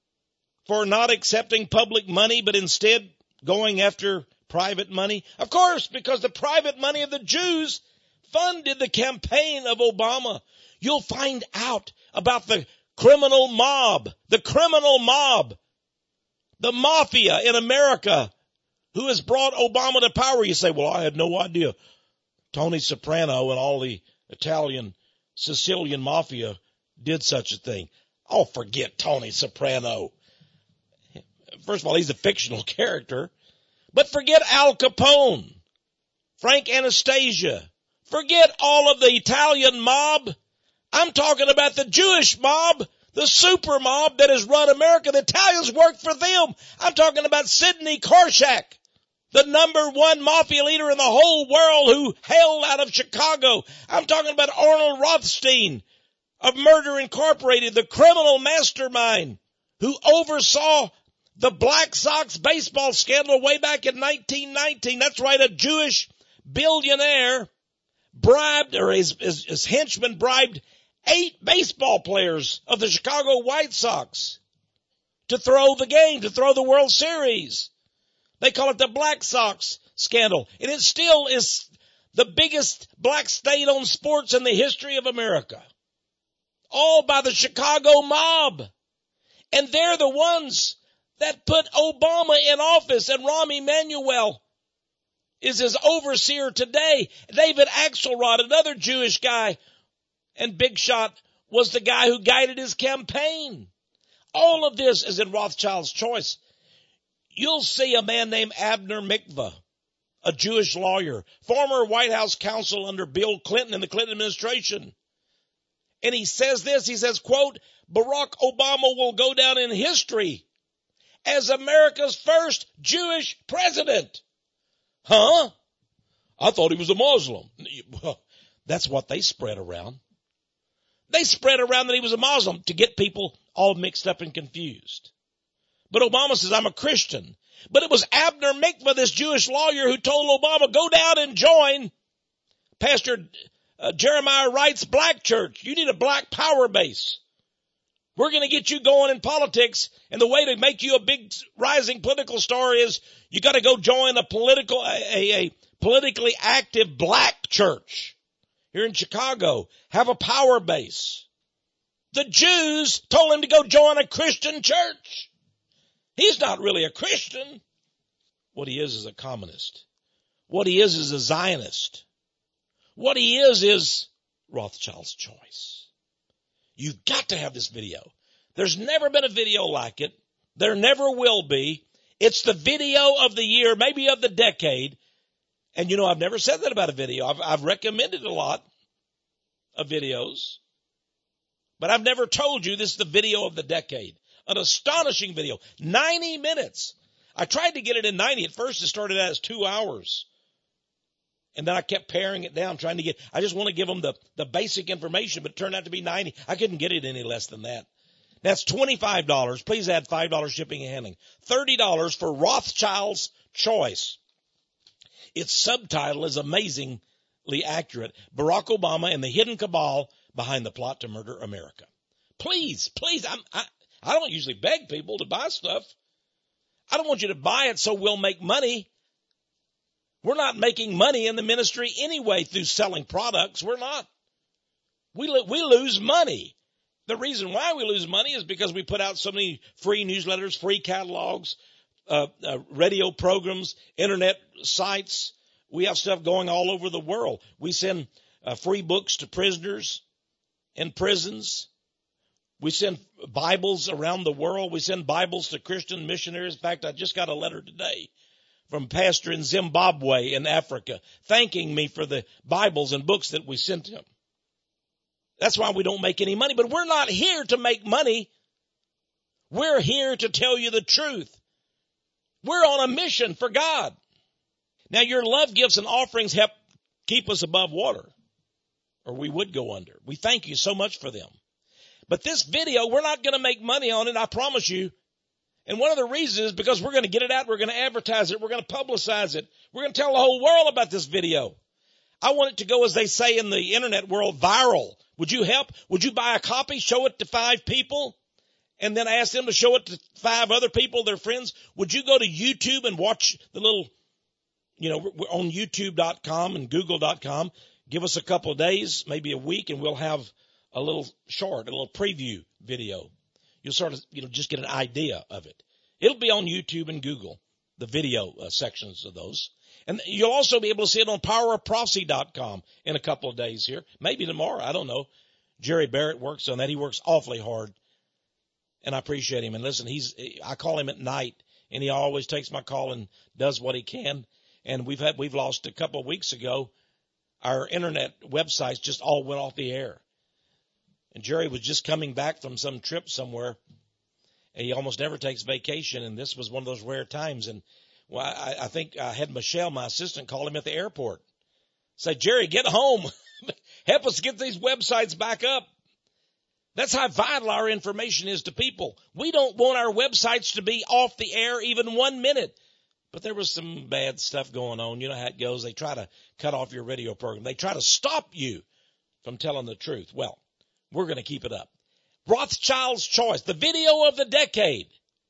for not accepting public money, but instead going after private money? Of course, because the private money of the Jews funded the campaign of Obama. You'll find out about the criminal mob, the criminal mob, the mafia in America who has brought Obama to power. You say, well, I had no idea Tony Soprano and all the Italian Sicilian mafia did such a thing. Oh, forget Tony Soprano. First of all, he's a fictional character. But forget Al Capone, Frank Anastasia. Forget all of the Italian mob. I'm talking about the Jewish mob, the super mob that has run America. The Italians work for them. I'm talking about Sidney Korshak, the number one mafia leader in the whole world who hailed out of Chicago. I'm talking about Arnold Rothstein of Murder Incorporated, the criminal mastermind who oversaw the Black Sox baseball scandal way back in nineteen nineteen. That's right, a Jewish billionaire bribed, or his, his, his henchman bribed eight baseball players of the Chicago White Sox to throw the game, to throw the World Series. They call it the Black Sox scandal. And it still is the biggest black stain on sports in the history of America. All by the Chicago mob. And they're the ones that put Obama in office, and Rahm Emanuel is his overseer today. David Axelrod, another Jewish guy and big shot, was the guy who guided his campaign. All of this is in Rothschild's choice. You'll see a man named Abner Mikva, a Jewish lawyer, former White House counsel under Bill Clinton in the Clinton administration. And he says this, he says, quote, Barack Obama will go down in history as America's first Jewish president. Huh? I thought he was a Muslim. Well, that's what they spread around. They spread around that he was a Muslim to get people all mixed up and confused. But Obama says, I'm a Christian. But it was Abner Mikva, this Jewish lawyer, who told Obama, go down and join Pastor uh, Jeremiah Wright's black church. You need a black power base. We're going to get you going in politics, and the way to make you a big rising political star is you got to go join a political, a, a politically active black church here in Chicago. Have a power base. The Jews told him to go join a Christian church. He's not really a Christian. What he is is a communist. What he is is a Zionist. What he is is Rothschild's choice. You've got to have this video. There's never been a video like it. There never will be. It's the video of the year, maybe of the decade. And you know, I've never said that about a video. I've, I've recommended a lot of videos. But I've never told you this is the video of the decade. An astonishing video. ninety minutes. I tried to get it in ninety. At first it started out as two hours. And then I kept paring it down, trying to get, I just want to give them the, the basic information, but it turned out to be ninety. I couldn't get it any less than that. That's twenty-five dollars. Please add five dollars shipping and handling. thirty dollars for Rothschild's Choice. Its subtitle is amazingly accurate. Barack Obama and the hidden cabal behind the plot to murder America. Please, please, I'm, I, I don't usually beg people to buy stuff. I don't want you to buy it so we'll make money. We're not making money in the ministry anyway through selling products. We're not. We, lo- we lose money. The reason why we lose money is because we put out so many free newsletters, free catalogs, uh, uh, radio programs, internet sites. We have stuff going all over the world. We send uh, free books to prisoners in prisons. We send Bibles around the world. We send Bibles to Christian missionaries. In fact, I just got a letter today from a pastor in Zimbabwe in Africa thanking me for the Bibles and books that we sent him. That's why we don't make any money. But we're not here to make money. We're here to tell you the truth. We're on a mission for God. Now, your love gifts and offerings help keep us above water, or we would go under. We thank you so much for them. But this video, we're not going to make money on it, I promise you. And one of the reasons is because we're going to get it out. We're going to advertise it. We're going to publicize it. We're going to tell the whole world about this video. I want it to go, as they say in the internet world, viral. Would you help? Would you buy a copy, show it to five people, and then ask them to show it to five other people, their friends? Would you go to YouTube and watch the little, you know, we're on YouTube dot com and Google dot com. Give us a couple of days, maybe a week, and we'll have a little short, a little preview video. You'll sort of, you know, just get an idea of it. It'll be on YouTube and Google, the video uh, sections of those. And you'll also be able to see it on power of prophecy dot com in a couple of days here. Maybe tomorrow. I don't know. Jerry Barrett works on that. He works awfully hard. And I appreciate him. And listen, he's, I call him at night, and he always takes my call and does what he can. And we've had, we've lost a couple of weeks ago. Our internet websites just all went off the air. And Jerry was just coming back from some trip somewhere. And he almost never takes vacation. And this was one of those rare times. And well, I, I think I had Michelle, my assistant, call him at the airport. Say, Jerry, get home. Help us get these websites back up. That's how vital our information is to people. We don't want our websites to be off the air even one minute. But there was some bad stuff going on. You know how it goes. They try to cut off your radio program. They try to stop you from telling the truth. Well, we're going to keep it up. Rothschild's Choice, the video of the decade.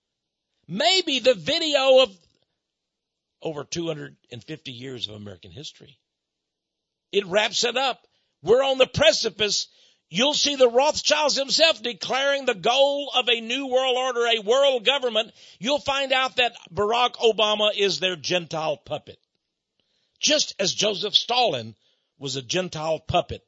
Maybe the video of over two hundred fifty years of American history. It wraps it up. We're on the precipice. You'll see the Rothschilds himself declaring the goal of a new world order, a world government. You'll find out that Barack Obama is their Gentile puppet. Just as Joseph Stalin was a Gentile puppet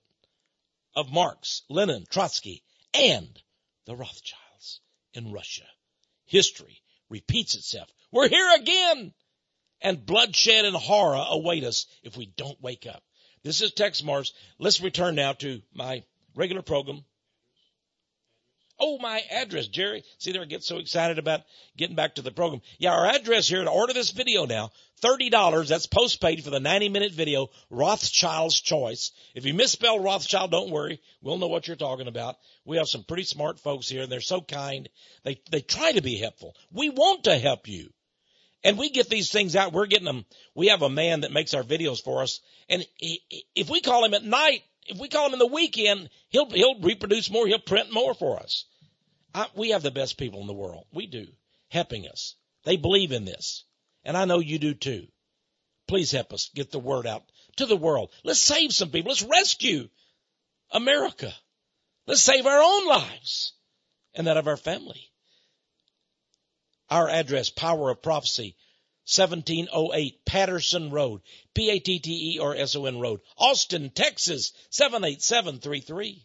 of Marx, Lenin, Trotsky, and the Rothschilds in Russia. History repeats itself. We're here again. And bloodshed and horror await us if we don't wake up. This is Tex Mars. Let's return now to my regular program. Oh, my address, Jerry. See there, I get so excited about getting back to the program. Yeah, our address here to order this video now, thirty dollars. That's postpaid for the ninety-minute video, Rothschild's Choice. If you misspell Rothschild, don't worry. We'll know what you're talking about. We have some pretty smart folks here, and they're so kind. They, they try to be helpful. We want to help you. And we get these things out. We're getting them. We have a man that makes our videos for us. And he, if we call him at night, if we call him in the weekend, he'll, he'll reproduce more. He'll print more for us. I, we have the best people in the world. We do. Helping us. They believe in this. And I know you do too. Please help us get the word out to the world. Let's save some people. Let's rescue America. Let's save our own lives and that of our family. Our address, Power of Prophecy, seventeen oh eight Patterson Road, P A T T E R S O N Road, Austin, Texas, seven eight seven three three.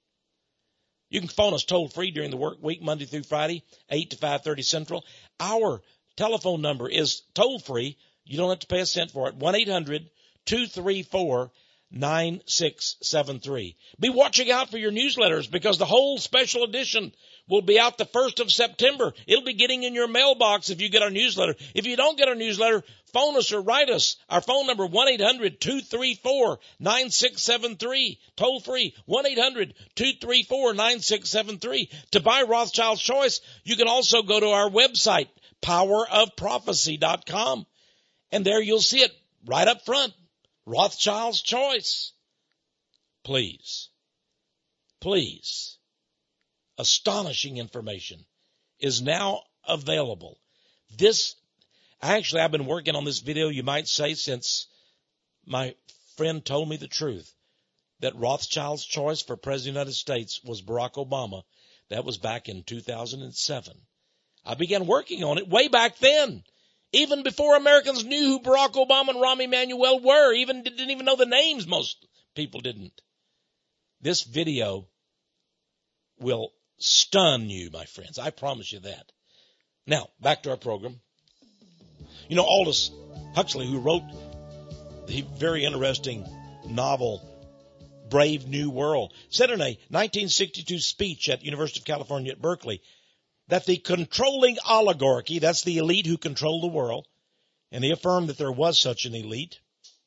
You can phone us toll free during the work week, Monday through Friday, eight to five thirty Central. Our telephone number is toll free. You don't have to pay a cent for it. one eight hundred two three four nine six seven three. Be watching out for your newsletters because the whole special edition will be out the first of September. It'll be getting in your mailbox if you get our newsletter. If you don't get our newsletter, phone us or write us. Our phone number, one eight hundred two three four nine six seven three. Toll free, one eight hundred two three four nine six seven three. To buy Rothschild's Choice, you can also go to our website, power of prophecy dot com. And there you'll see it right up front. Rothschild's Choice. Please, please. Astonishing information is now available. This, actually, I've been working on this video, you might say, since my friend told me the truth, that Rothschild's Choice for President of the United States was Barack Obama. That was back in two thousand seven. I began working on it way back then, even before Americans knew who Barack Obama and Rahm Emanuel were, even didn't even know the names. Most people didn't. This video will stun you, my friends. I promise you that. Now, back to our program. You know, Aldous Huxley, who wrote the very interesting novel Brave New World, said in a nineteen sixty-two speech at University of California at Berkeley that the controlling oligarchy, that's the elite who control the world, and he affirmed that there was such an elite.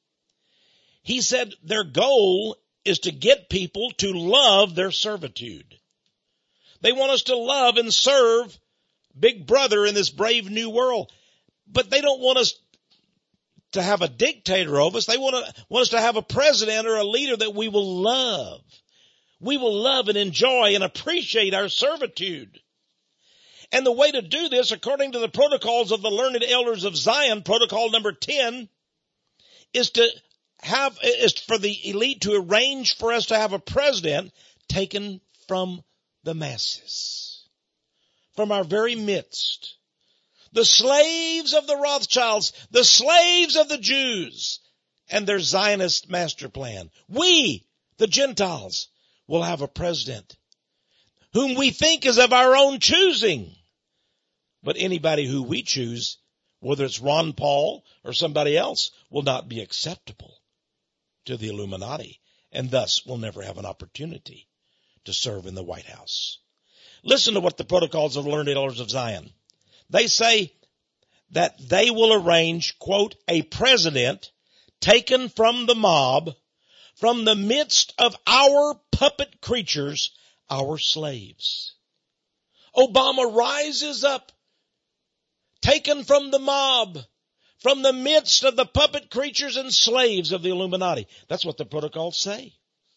He said their goal is to get people to love their servitude. They want us to love and serve Big Brother in this brave new world. But they don't want us to have a dictator over us. They want, to, want us to have a president or a leader that we will love. We will love and enjoy and appreciate our servitude. And the way to do this, according to the protocols of the learned elders of Zion, protocol number ten, is to have, is for the elite to arrange for us to have a president taken from the masses, from our very midst. The slaves of the Rothschilds, the slaves of the Jews, and their Zionist master plan. We, the Gentiles, will have a president whom we think is of our own choosing. But anybody who we choose, whether it's Ron Paul or somebody else, will not be acceptable to the Illuminati, and thus will never have an opportunity to serve in the White House. Listen to what the protocols of the learned elders of Zion. They say that they will arrange, quote, a president taken from the mob, from the midst of our puppet creatures, our slaves. Obama rises up, taken from the mob, from the midst of the puppet creatures and slaves of the Illuminati. That's what the protocols say.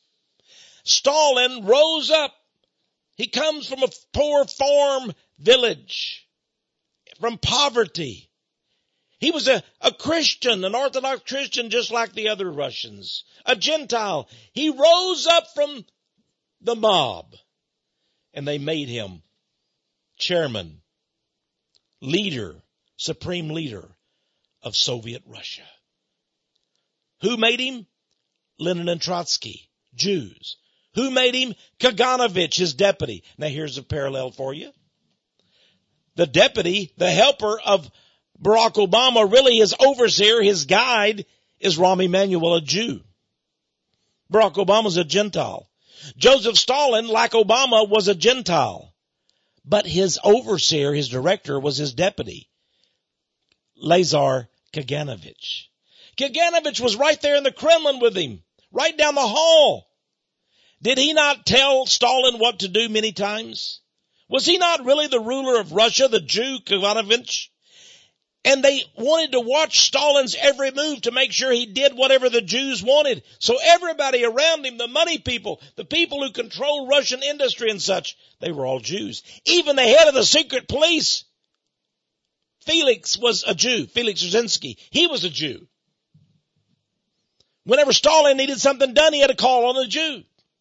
Stalin rose up. He comes from a poor farm village, from poverty. He was a, a Christian, an Orthodox Christian, just like the other Russians, a Gentile. He rose up from the mob, and they made him chairman, leader, supreme leader of Soviet Russia. Who made him? Lenin and Trotsky, Jews. Who made him? Kaganovich, his deputy. Now here's a parallel for you. The deputy, the helper of Barack Obama, really his overseer, his guide, is Rahm Emanuel, a Jew. Barack Obama's a Gentile. Joseph Stalin, like Obama, was a Gentile. But his overseer, his director, was his deputy, Lazar Kaganovich. Kaganovich was right there in the Kremlin with him, right down the hall. Did he not tell Stalin what to do many times? Was he not really the ruler of Russia, the Jew, Kaganovich? And they wanted to watch Stalin's every move to make sure he did whatever the Jews wanted. So everybody around him, the money people, the people who control Russian industry and such, they were all Jews. Even the head of the secret police, Felix, was a Jew. Felix Dzerzhinsky. He was a Jew. Whenever Stalin needed something done, he had to call on a Jew.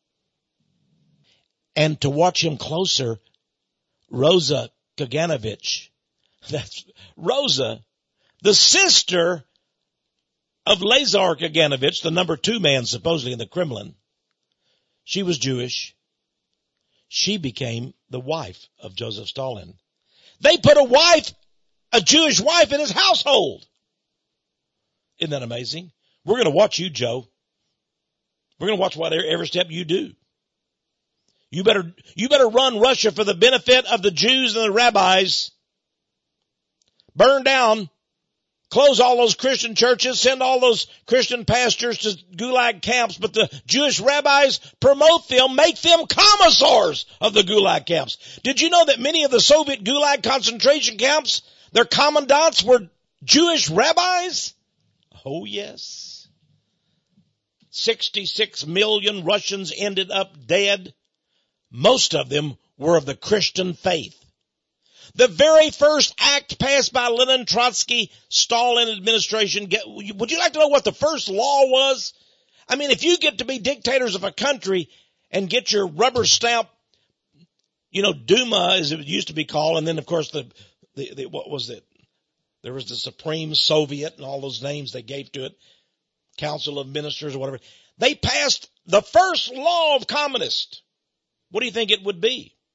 And to watch him closer, Rosa Kaganovich, that's Rosa, the sister of Lazar Kaganovich, the number two man supposedly in the Kremlin. She was Jewish. She became the wife of Joseph Stalin. They put a wife, a Jewish wife, in his household. Isn't that amazing? We're going to watch you, Joe. We're going to watch whatever every step you do. You better, you better run Russia for the benefit of the Jews and the rabbis. Burn down, close all those Christian churches, send all those Christian pastors to gulag camps, but the Jewish rabbis, promote them, make them commissars of the gulag camps. Did you know that many of the Soviet gulag concentration camps, their commandants were Jewish rabbis? Oh yes. sixty-six million Russians ended up dead. Most of them were of the Christian faith. The very first act passed by Lenin, Trotsky, Stalin administration, get, would you like to know what the first law was? I mean, if you get to be dictators of a country and get your rubber stamp, you know, Duma, as it used to be called, and then of course the, the, the what was it? There was the Supreme Soviet and all those names they gave to it, Council of Ministers or whatever. They passed the first law of communist. What do you think it would be?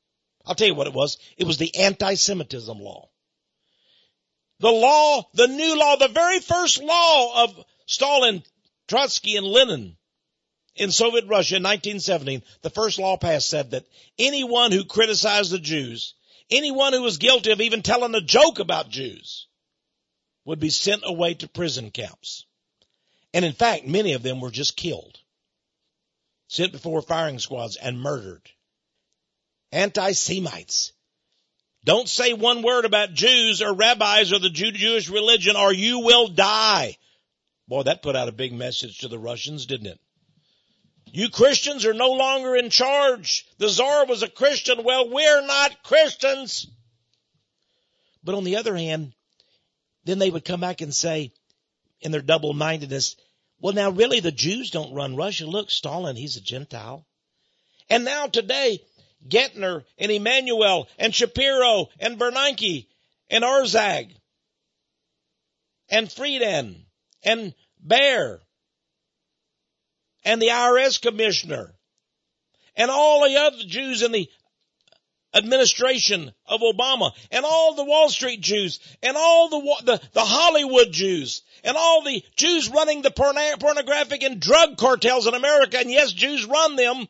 I'll tell you what it was. It was the anti-Semitism law. The law, the new law, the very first law of Stalin, Trotsky, and Lenin in Soviet Russia in nineteen seventeen, the first law passed said that anyone who criticized the Jews, anyone who was guilty of even telling a joke about Jews, would be sent away to prison camps. And in fact, many of them were just killed, sent before firing squads and murdered. Anti-Semites. Don't say one word about Jews or rabbis or the Jew- Jewish religion or you will die. Boy, that put out a big message to the Russians, didn't it? You Christians are no longer in charge. The Tsar was a Christian. Well, we're not Christians. But on the other hand, then they would come back and say, in their double-mindedness, well, now really the Jews don't run Russia. Look, Stalin, he's a Gentile. And now today, Gettner and Emanuel and Shapiro and Bernanke and Arzag and Friedan and Baer and the I R S commissioner and all the other Jews in the administration of Obama and all the Wall Street Jews and all the, the, the Hollywood Jews and all the Jews running the porn- pornographic and drug cartels in America. And yes, Jews run them.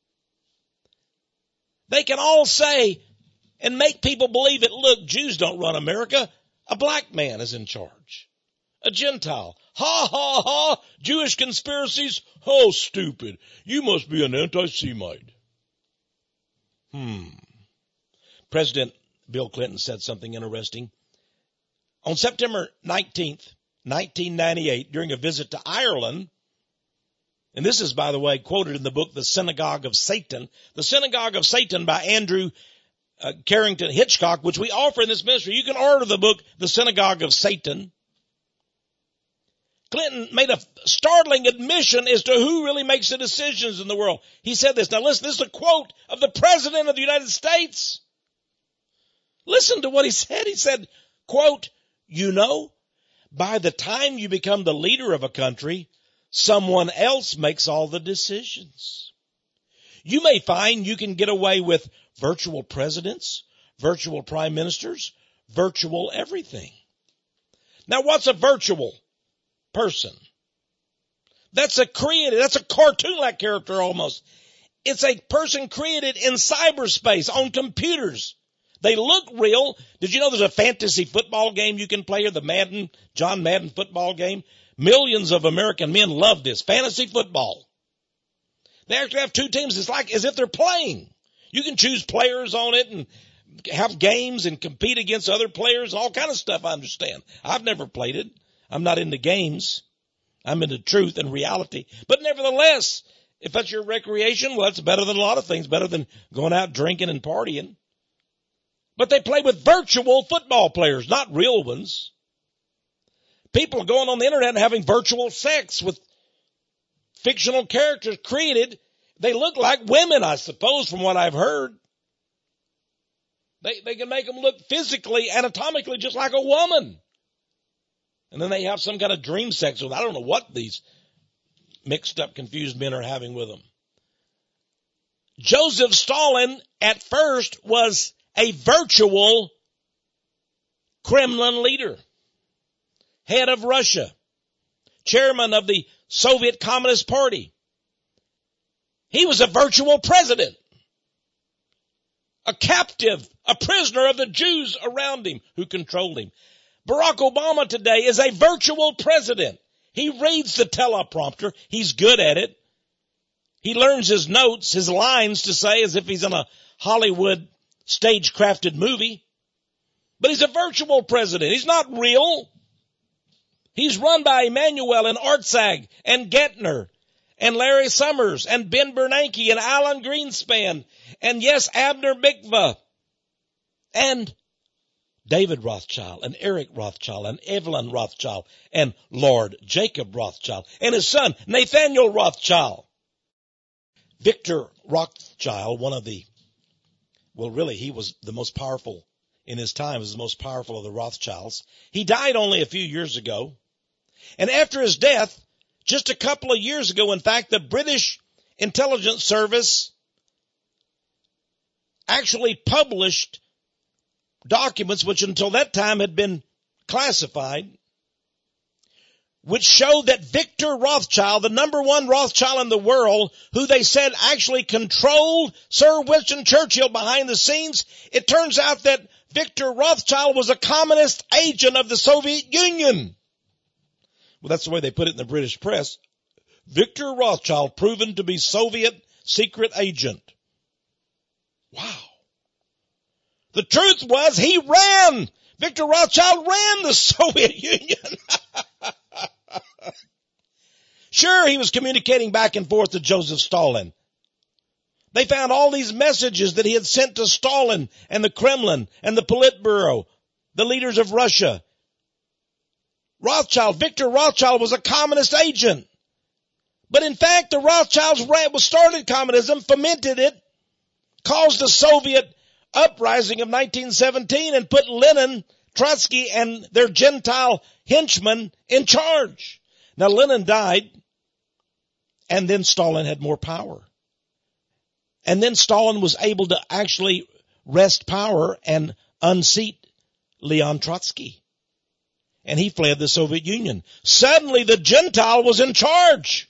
They can all say and make people believe it. Look, Jews don't run America. A black man is in charge. A Gentile. Ha, ha, ha. Jewish conspiracies? How stupid. You must be an anti-Semite. Hmm. President Bill Clinton said something interesting. On September nineteenth, nineteen ninety-eight, during a visit to Ireland, and this is, by the way, quoted in the book, The Synagogue of Satan, The Synagogue of Satan by Andrew uh, Carrington Hitchcock, which we offer in this ministry. You can order the book, The Synagogue of Satan. Clinton made a startling admission as to who really makes the decisions in the world. He said this. Now listen, this is a quote of the President of the United States. Listen to what he said. He said, quote, you know, by the time you become the leader of a country, someone else makes all the decisions. You may find you can get away with virtual presidents, virtual prime ministers, virtual everything. Now, what's a virtual person? That's a created, that's a cartoon-like character almost. It's a person created in cyberspace on computers. They look real. Did you know there's a fantasy football game you can play here, the Madden, John Madden football game? Millions of American men love this, fantasy football. They actually have two teams. It's like as if they're playing. You can choose players on it and have games and compete against other players and all kind of stuff, I understand. I've never played it. I'm not into games. I'm into truth and reality. But nevertheless, if that's your recreation, well, that's better than a lot of things, better than going out drinking and partying. But they play with virtual football players, not real ones. People are going on the internet and having virtual sex with fictional characters created. They look like women, I suppose, from what I've heard. They, they can make them look physically, anatomically, just like a woman. And then they have some kind of dream sex with. I don't know what these mixed up, confused men are having with them. Joseph Stalin at first was a virtual Kremlin leader, head of Russia, chairman of the Soviet Communist Party. He was a virtual president, a captive, a prisoner of the Jews around him who controlled him. Barack Obama today is a virtual president. He reads the teleprompter. He's good at it. He learns his notes, his lines to say as if he's in a Hollywood stage-crafted movie. But he's a virtual president. He's not real. He's run by Emanuel and Arzag and Gettner and Larry Summers and Ben Bernanke and Alan Greenspan and, yes, Abner Mikva and David Rothschild and Eric Rothschild and Evelyn Rothschild and Lord Jacob Rothschild and his son Nathaniel Rothschild. Victor Rothschild, one of the, well, really, he was the most powerful in his time, was the most powerful of the Rothschilds. He died only a few years ago. And after his death, just a couple of years ago, in fact, the British intelligence service actually published documents which until that time had been classified, which showed that Victor Rothschild, the number one Rothschild in the world, who they said actually controlled Sir Winston Churchill behind the scenes, it turns out that Victor Rothschild was a communist agent of the Soviet Union. Well, that's the way they put it in the British press. Victor Rothschild proven to be Soviet secret agent. Wow. The truth was he ran. Victor Rothschild ran the Soviet Union. Sure, he was communicating back and forth to Joseph Stalin. They found all these messages that he had sent to Stalin and the Kremlin and the Politburo, the leaders of Russia. Rothschild, Victor Rothschild was a communist agent. But in fact, the Rothschilds started communism, fomented it, caused the Soviet uprising of nineteen seventeen and put Lenin, Trotsky, and their Gentile henchmen in charge. Now Lenin died, and then Stalin had more power. And then Stalin was able to actually wrest power and unseat Leon Trotsky. And he fled the Soviet Union. Suddenly the Gentile was in charge.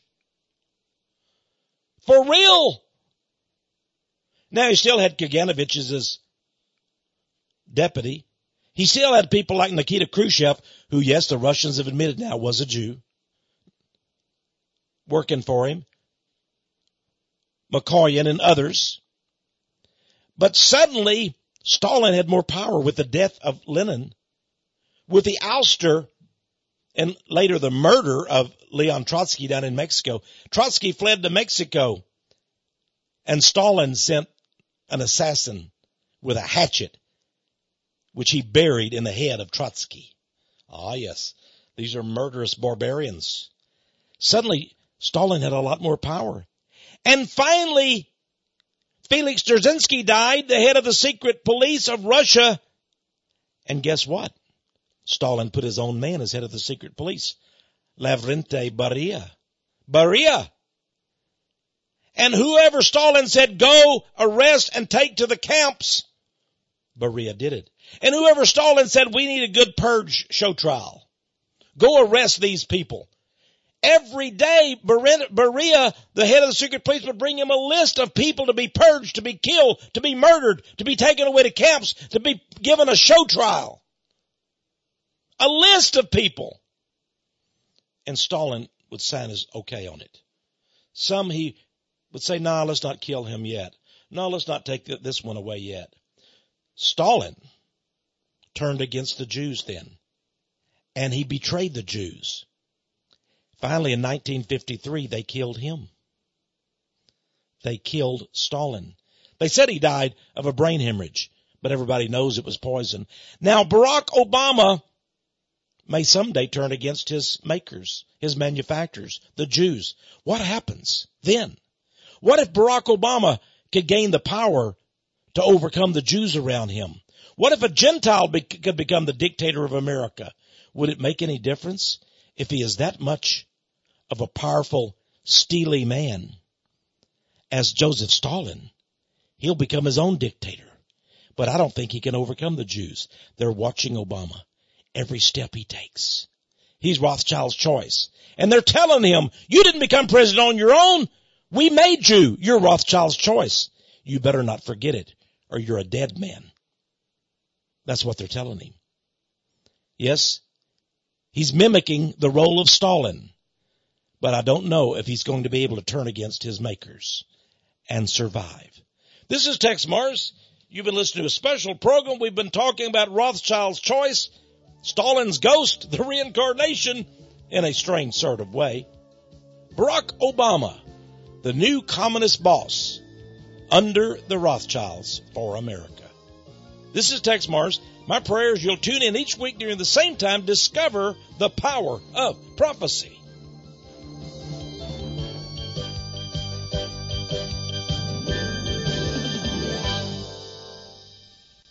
For real. Now he still had Kaganovich as his deputy. He still had people like Nikita Khrushchev, who, yes, the Russians have admitted now was a Jew, working for him. Mikoyan and others. But suddenly, Stalin had more power with the death of Lenin, with the ouster and later the murder of Leon Trotsky down in Mexico. Trotsky fled to Mexico, and Stalin sent an assassin with a hatchet, which he buried in the head of Trotsky. Ah, yes, these are murderous barbarians. Suddenly, Stalin had a lot more power. And finally, Felix Dzerzhinsky died, the head of the secret police of Russia. And guess what? Stalin put his own man as head of the secret police, Lavrentiy Beria. Beria. And whoever Stalin said, go, arrest, and take to the camps, Beria did it. And whoever Stalin said, we need a good purge show trial, go arrest these people. Every day, Beria, the head of the secret police, would bring him a list of people to be purged, to be killed, to be murdered, to be taken away to camps, to be given a show trial. A list of people. And Stalin would sign his okay on it. Some he would say, no, nah, let's not kill him yet. No, let's not take this one away yet. Stalin turned against the Jews then, and he betrayed the Jews. Finally, in nineteen fifty-three, they killed him. They killed Stalin. They said he died of a brain hemorrhage, but everybody knows it was poison. Now, Barack Obama may someday turn against his makers, his manufacturers, the Jews. What happens then? What if Barack Obama could gain the power to overcome the Jews around him? What if a Gentile be- could become the dictator of America? Would it make any difference if he is that much of a powerful, steely man as Joseph Stalin? He'll become his own dictator. But I don't think he can overcome the Jews. They're watching Obama every step he takes. He's Rothschild's choice. And they're telling him, you didn't become president on your own. We made you. You're Rothschild's choice. You better not forget it, or you're a dead man. That's what they're telling him. Yes, he's mimicking the role of Stalin. But I don't know if he's going to be able to turn against his makers and survive. This is Tex Mars. You've been listening to a special program. We've been talking about Rothschild's choice, Stalin's ghost, the reincarnation, in a strange sort of way. Barack Obama, the new communist boss under the Rothschilds for America. This is Tex Mars. My prayer is you'll tune in each week during the same time, discover the power of prophecy.